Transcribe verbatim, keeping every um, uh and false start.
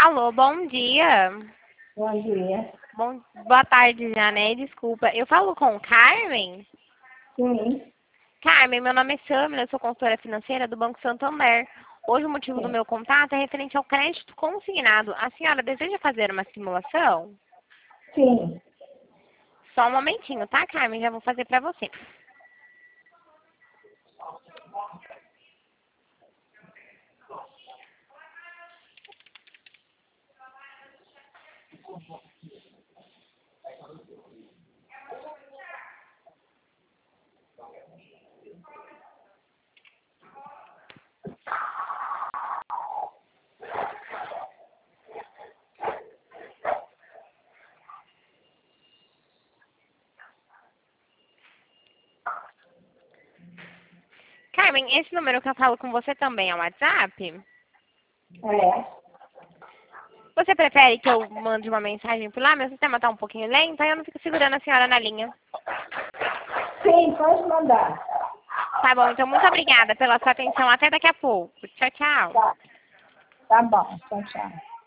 Alô, bom dia. Bom dia. Bom, boa tarde já, né? Desculpa. Eu falo com Carmen? Sim. Carmen, meu nome é Samila, eu sou consultora financeira do Banco Santander. Hoje o motivo do Sim. meu contato é referente ao crédito consignado. A senhora deseja fazer uma simulação? Sim. Só um momentinho, tá, Carmen? Já vou fazer pra você. Carmen, esse número que eu falo com você também é o WhatsApp? É. Você prefere que eu mande uma mensagem por lá? Meu sistema está um pouquinho lento, aí eu não fico segurando a senhora na linha. Sim, pode mandar. Tá bom, então muito obrigada pela sua atenção. Até daqui a pouco. Tchau, tchau. Tá. Tá bom. Tchau, tchau.